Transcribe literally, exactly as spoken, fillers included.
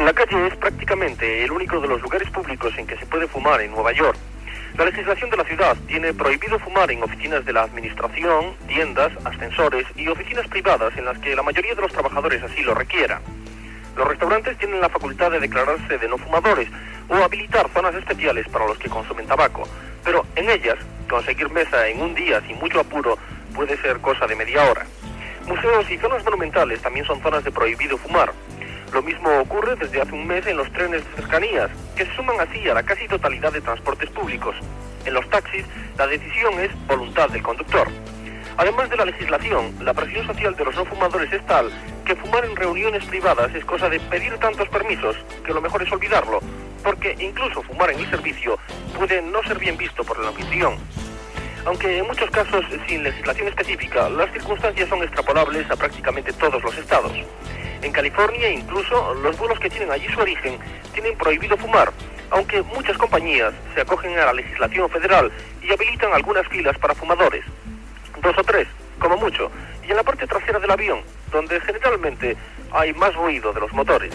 La calle es prácticamente el único de los lugares públicos en que se puede fumar en Nueva York. La legislación de la ciudad tiene prohibido fumar en oficinas de la administración, tiendas, ascensores y oficinas privadas en las que la mayoría de los trabajadores así lo requieran. Los restaurantes tienen la facultad de declararse de no fumadores o habilitar zonas especiales para los que consumen tabaco, pero en ellas, conseguir mesa en un día sin mucho apuro puede ser cosa de media hora. Museos y zonas monumentales también son zonas de prohibido fumar. Lo mismo ocurre desde hace un mes en los trenes de cercanías, que se suman así a la casi totalidad de transportes públicos. En los taxis, la decisión es voluntad del conductor. Además de la legislación, la presión social de los no fumadores es tal que fumar en reuniones privadas es cosa de pedir tantos permisos que lo mejor es olvidarlo, porque incluso fumar en el servicio puede no ser bien visto por el anfitrión. Aunque en muchos casos sin legislación específica, las circunstancias son extrapolables a prácticamente todos los estados. En California, incluso, los vuelos que tienen allí su origen tienen prohibido fumar, aunque muchas compañías se acogen a la legislación federal y habilitan algunas filas para fumadores. Dos o tres, como mucho, y en la parte trasera del avión, donde generalmente hay más ruido de los motores.